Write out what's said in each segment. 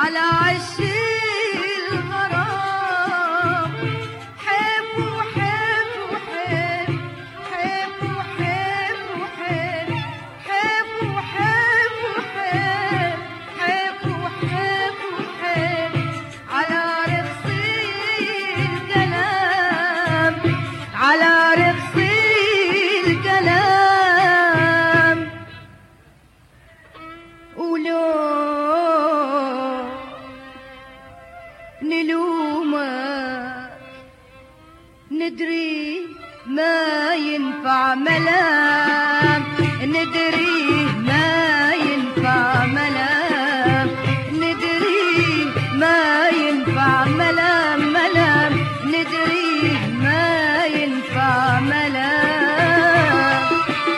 على عش الغرام. حبوا حبوا حب حبوا حبوا حب حبوا حبوا حب حبوا حبوا حب على رقص الكلام، على رقص الكلام. ولو نلومك ندري ما ينفع ملام، ندري ما ينفع ملام، ندري ما ينفع ملام ملام، ندري ما ينفع ملام.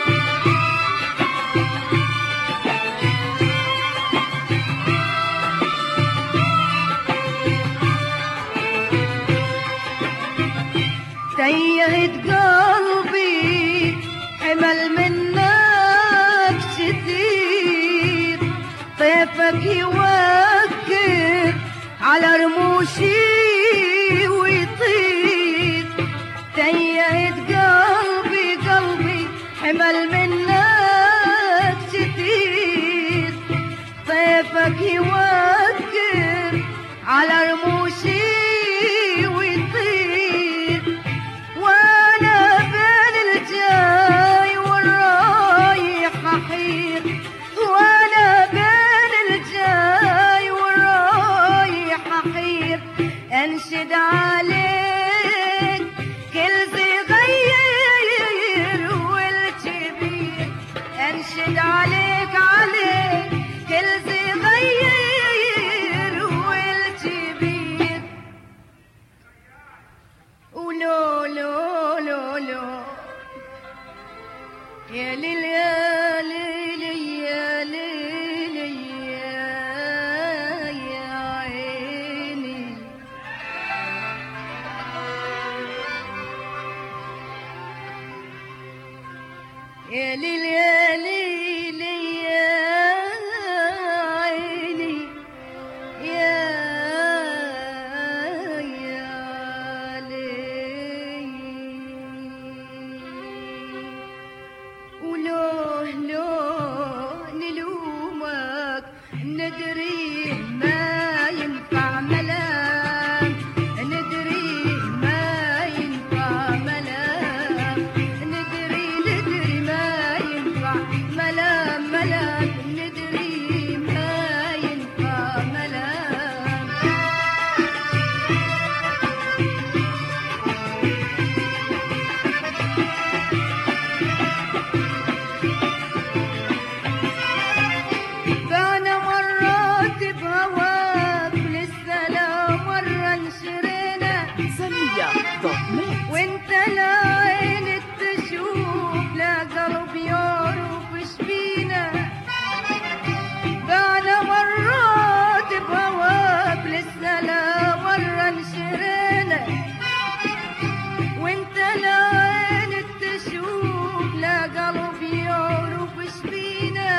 تيهت قلبي حمل منك كتير، طيفك يوكل على رموشي ويطير. تيهت قلبي قلبي حمل منك كتير، طيفك يوكل على رموشي ويطير. وانا بين الجاي والرايح احير، وانا بين الجاي والرايح احير. انشد عليك كل صغير والكبير، انشد عليك عليك كل صغير والكبير. ولو لو لو لو يا ليل يا ليل يا ليل يا عيني. يا ليل يا ليل يا عيني يا ليل. ولو نلومك ندري ما ينفع ملام، ندري ما ينفع ملام، ندري ما ينفع ملام ملام، ندري ما ينفع ملام. بعنا مرات بهواك للسلام مرة انشرينا وانت لا عين تشوف لا قلب يعرف شبينا. بعنا مرات بهواك للسلام مرة انشرينا وانت لا عين تشوف لا قلب يعرف شبينا.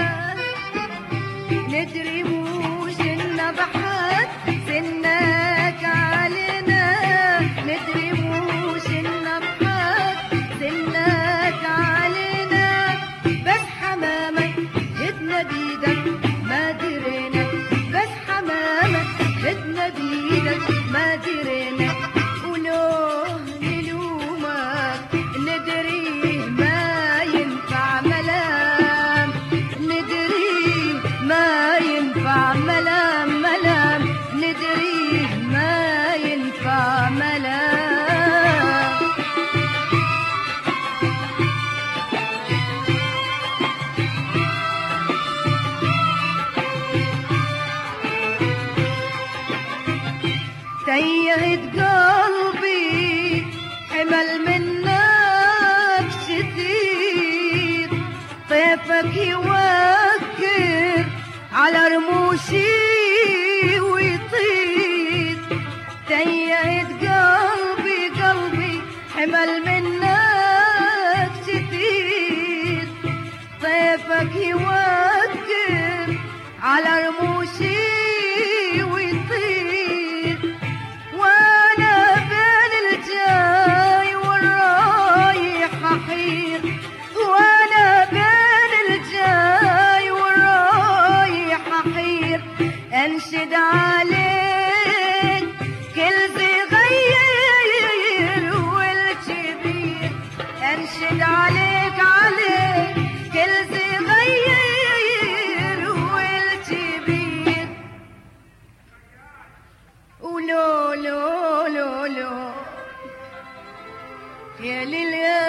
ندري موش النبحات سنك علينا، ندري موش النبحات سنك علينا. بس حمامك هدنا بيدك ما درينا، بس حمامك هدنا بيدك ما درينا. ولو نلومك ندري ما ينفع ملام، ندري ما ينفع ملام ملام، ندري ما ينفع ملام. تيهت قلبي حمل منك كتير، طيفك يوكل على رموشي ويطير. تيهت قلبي قلبي حمل منك كتير، طيفك يوكل على رموشي ويطير. لو لو لو لو يا ليل يا